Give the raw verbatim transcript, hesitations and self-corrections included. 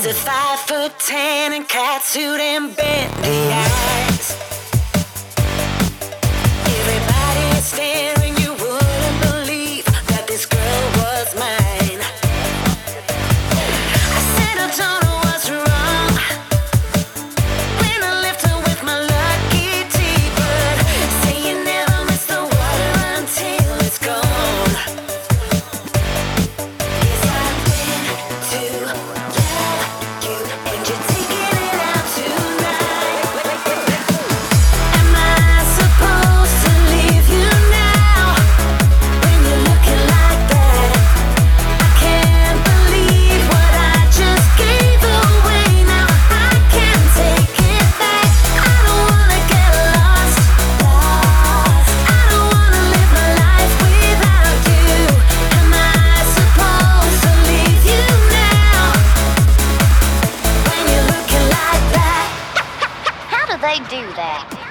He's a five foot ten and catsuit and bendy eyes. Everybody is staring, you wouldn't believe that this girl was mine. I said I don't know what's wrong when I left her with my lucky tea, but say you never miss the water until it's gone. Yes, I've been to love you, and you're taking it out tonight. Am I supposed to leave you now when you're looking like that? I can't believe what I just gave away. Now I can't take it back. I don't wanna get lost, lost. I don't wanna live my life without you. Am I supposed to leave you now when you're looking like that? How do they do that?